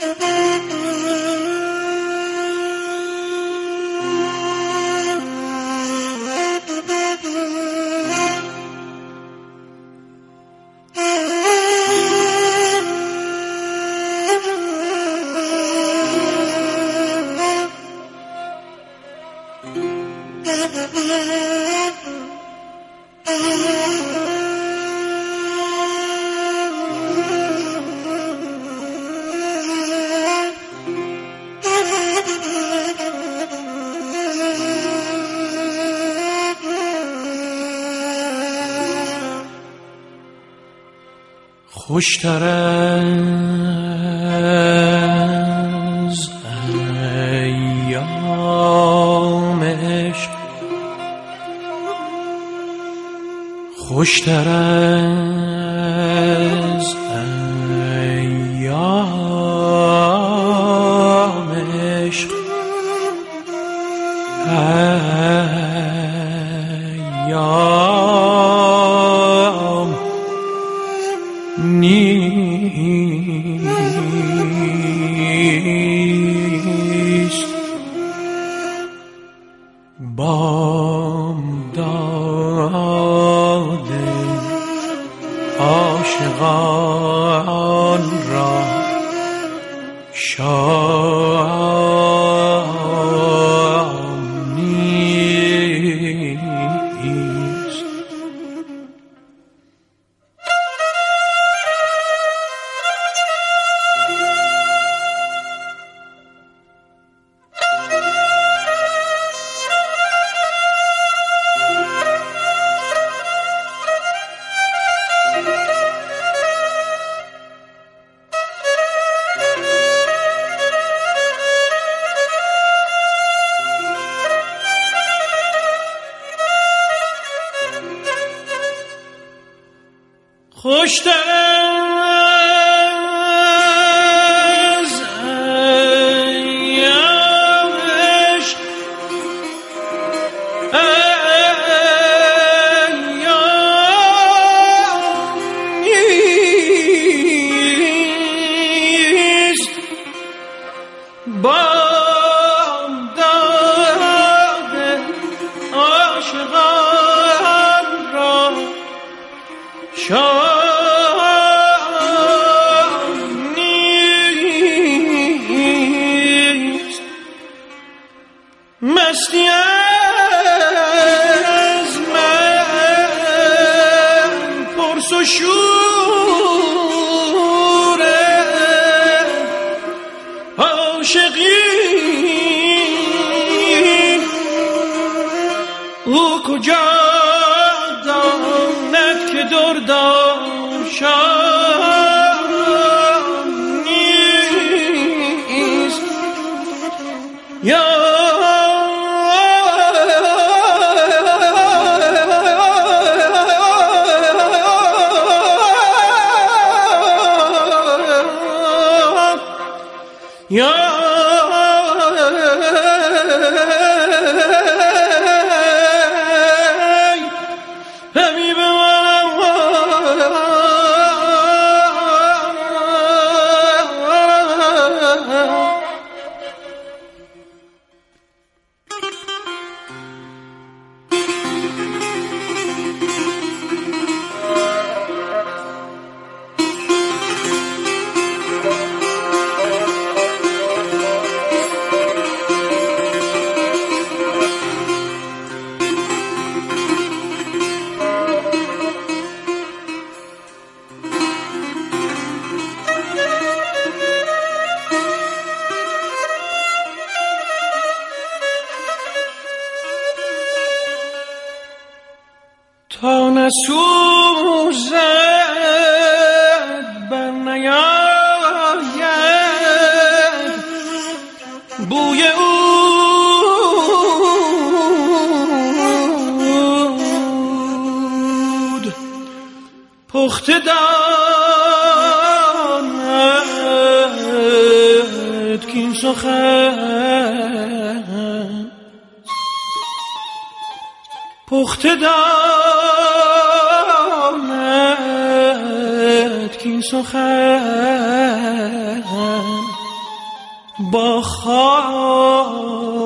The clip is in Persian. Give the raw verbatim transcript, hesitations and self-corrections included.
خوشتر از ایام عشق، خوشتر از ایام عشق، ایام نیست. بامداد عاشقان را شام نیست. خوشتر از ایام عشق، ایام نیست. بامداد عاشقان را شام مستی از من پرس و شور عاشقی، او کجا داند که دردم شام نیست. یا یا حبیب من تا نسوزد بر نیاید بوی عود، پخته داند کین سخن، پخته داند کین سخن با خاک